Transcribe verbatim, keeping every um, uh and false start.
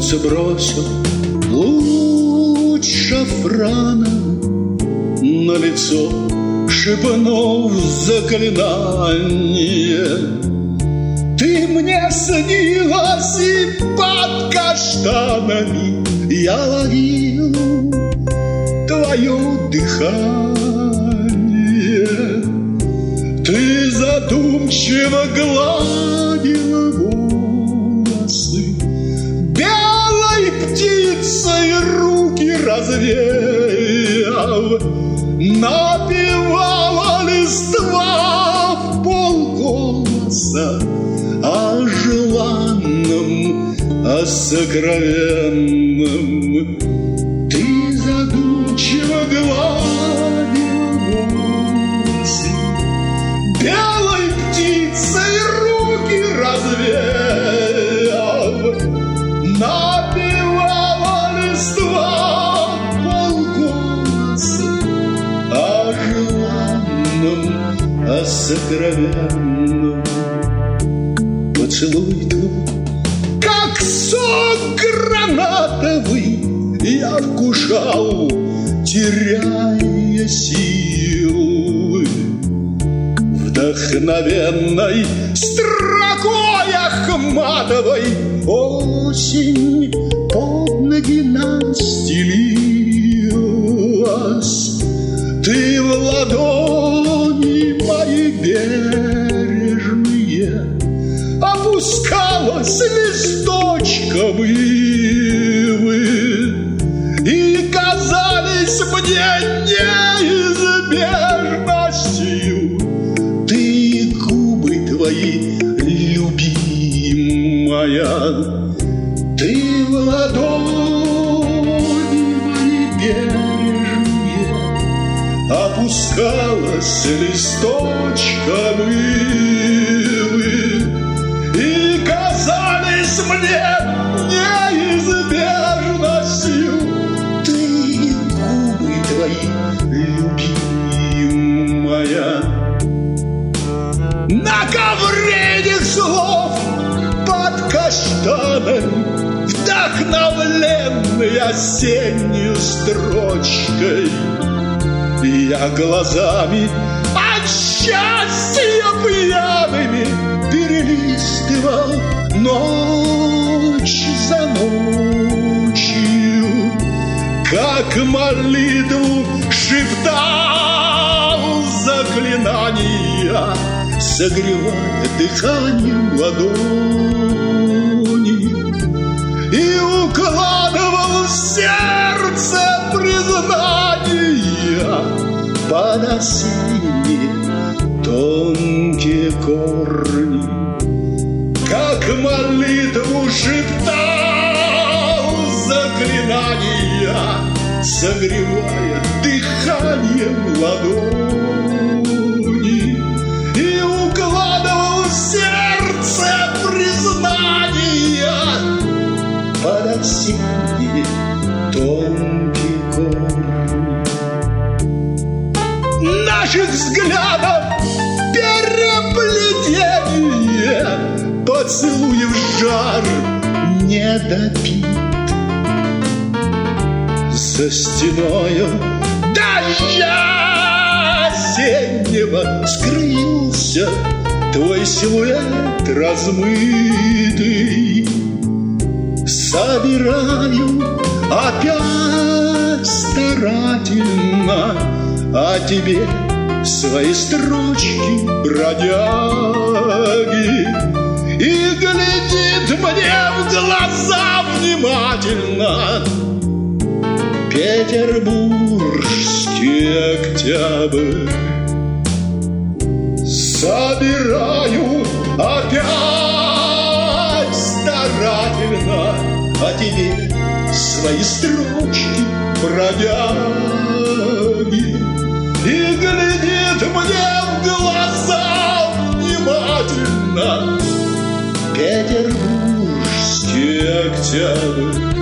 солнце бросил луч шафрана на лицо, шепнув заклинание. Ты мне снилась, и под каштанами я ловил твое дыхание. Ты задумчиво гладила волосы, белой птицей руки развеяв, напевала листва в полголоса о желанном, о сокровенном. Ты задумчиво гладила волосы, белой птицей руки развеяв, напевала листва полголоса о желанном, о сокровенном. Поцелуй твой, как сок гранатовый, я вкушал, теряя силы. Вдохновенной строкой ахматовой осень под ноги настелилась. Ты в ладони мои бережные опускалась листочком ивы, и казались мне неизбежностью ты губы твои, любимая. Ты в ладони мои бережные опускалась листочком ивы, и казались мне неизбежностью ты губы твои, любимая. На ковре этих слов под каштанами, вдохновленный осенней строчкой, я глазами от счастья пьяными перелистывал ночь за ночью, как молитву шептал заклинания, согревая дыханием ладони, и укладывал в сердце признания под осенние тонкие корни, как молитву шептал заклинания, согревая дыханием ладони, и укладывал в сердце признания под осенние тонкие корни. Наших взглядов переплетение, поцелуев жар не допит. За стеною дождя осеннего скрылся твой силуэт размытый. Собираю опять старательно о тебе свои строчки бродяги, и глядит мне в глаза внимательно петербургский октябрь. Собираю опять старательно о тебе свои строчки бродяги, и глядит мне в глаза внимательно петербургский октябрь.